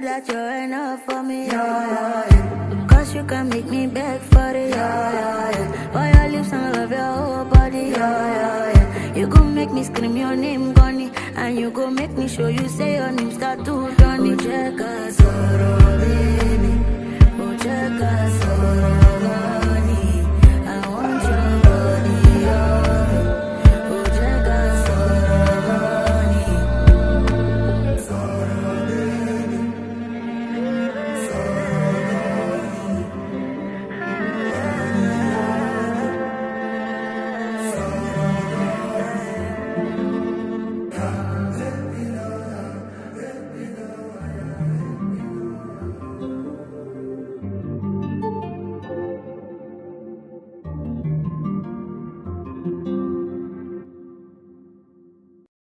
that you're enough for me, Cause you can make me beg for it, For your lips and I love your whole body, You gon' make me scream your name, Connie. And you gon' make me show you say your name start to run it. Oh, check us out, baby.